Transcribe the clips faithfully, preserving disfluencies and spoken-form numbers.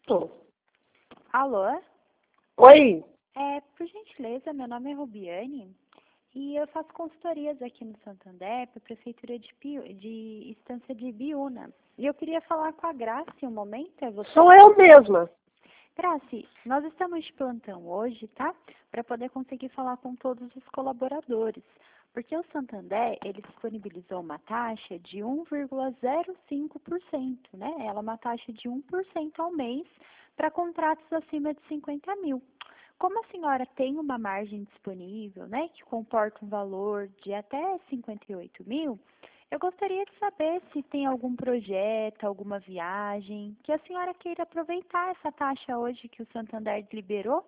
Tô. Alô? Oi. É, por gentileza, meu nome é Rubiane e eu faço consultorias aqui no Santander para a Prefeitura de, Pio, de Estância de Ibiúna. E eu queria falar com a Grace um momento, é você? Sou eu mesma. Grace, nós estamos de plantão hoje, tá? Para poder conseguir falar com todos os colaboradores. Porque o Santander, ele disponibilizou uma taxa de um vírgula zero cinco por cento, né? Ela é uma taxa de um por cento ao mês para contratos acima de cinquenta mil. Como a senhora tem uma margem disponível, né, que comporta um valor de até cinquenta e oito mil, eu gostaria de saber se tem algum projeto, alguma viagem, que a senhora queira aproveitar essa taxa hoje que o Santander liberou.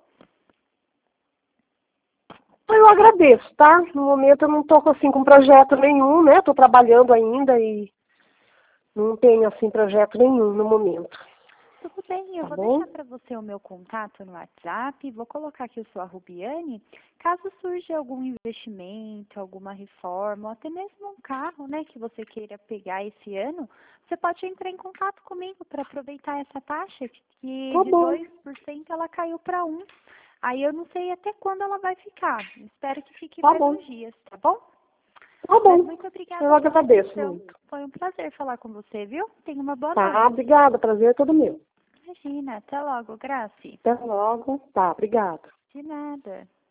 Eu agradeço, tá? No momento eu não tô assim com projeto nenhum, né? Tô trabalhando ainda e não tenho assim projeto nenhum no momento. Tudo bem, eu Tá vou bom? deixar para você o meu contato no WhatsApp, vou colocar aqui o sua Rubiane, caso surja algum investimento, alguma reforma, ou até mesmo um carro, né, que você queira pegar esse ano, você pode entrar em contato comigo para aproveitar essa taxa, que Tá de bom. dois por cento ela caiu para um. Aí eu não sei até quando ela vai ficar, espero que fique Tá mais bom. uns dias, tá bom? Tá Mas bom. muito obrigada Eu pela agradeço atenção, muito. foi um prazer falar com você, viu? Tenha uma boa Tá, noite. obrigada. Prazer é todo meu. Imagina, até logo, Grace. Até logo. Tá, obrigada. De nada.